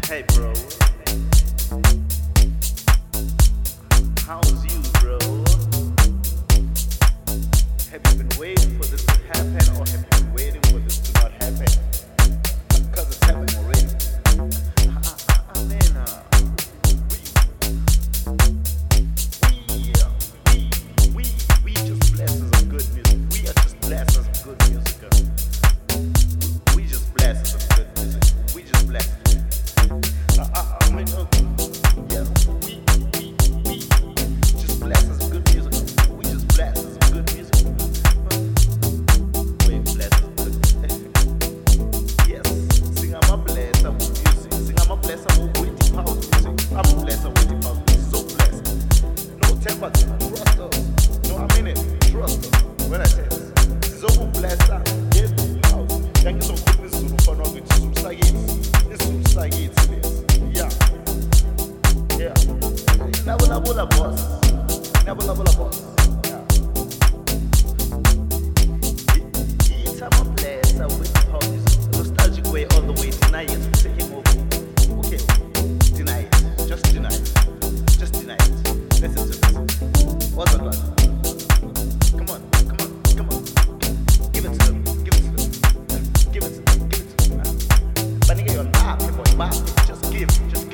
Hey bro, how's you bro? Have you been waiting for this to happen or have you been waiting for this to not happen? Because it's happened already. I mean, we just blessings of good music. We are just blessings of good music. We just blessings of good music. We just blessings. I mean, yeah, we just blessings of good music. We just blessings of good music. We blessings. Yes, sing I'm a blesser with music. Sing I'm a blesser with waiting house music. I'm a blesser waiting house music. So blessed. No temper, trust us. No, I mean it. Trust us. When I say this, so blesser. Yes, house. Thank you so much. This is for now. It's yeah. Yeah. Nabula boss. Nabula boss. Yeah. It's a place with how this nostalgic way all the way tonight is taking over. Okay. Tonight. Just tonight. Just tonight. Listen to this. What's the plan? Come on. Give it to them. Give it to them. Give it to them. Give it to them. But nigga, you're not boy. Just give. Just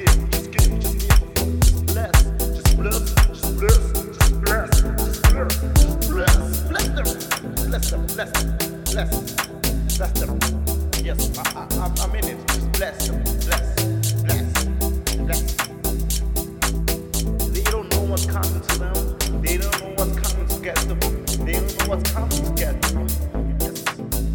bless. Just bless. Just bless. Just bless. Just bless. Just bless. Bless them. Bless them. Bless them. Bless them. Yes, I'm in it. Just bless them. Bless. They don't know what's coming to them. They don't know what's coming to get them. They don't know what's coming to get them. Yes.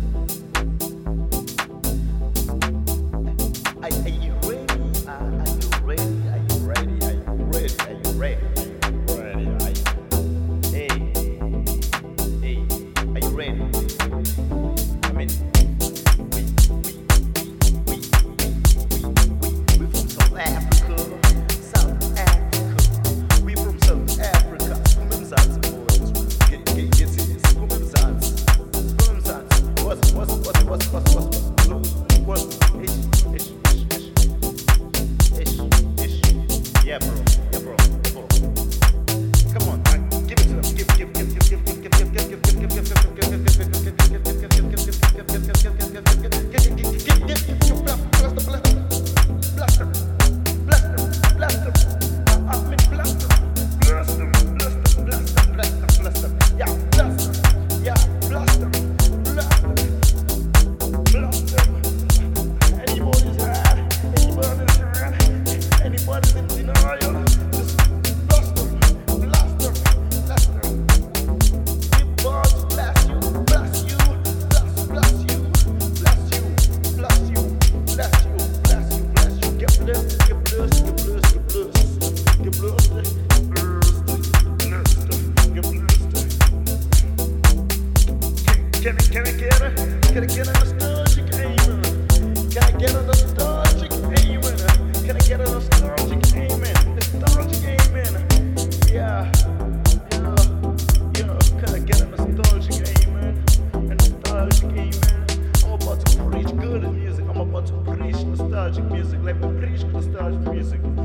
Are you ready? Are you ready? Are you ready? Are you ready? Are you ready? Hey, are you ready? I mean, we from South Africa. We from South Africa. Kumemzansi boys. Get serious. Kumemzansi. What's Yeah, bro. Come on, give it to them. Give. Can I get a nostalgic amen? Can I get a nostalgic amen? Can I get a nostalgic amen? Nostalgic amen. Yeah. Can I get a nostalgic amen? A nostalgic amen. I'm about to preach good music. I'm about to preach nostalgic music. Let me preach nostalgic music.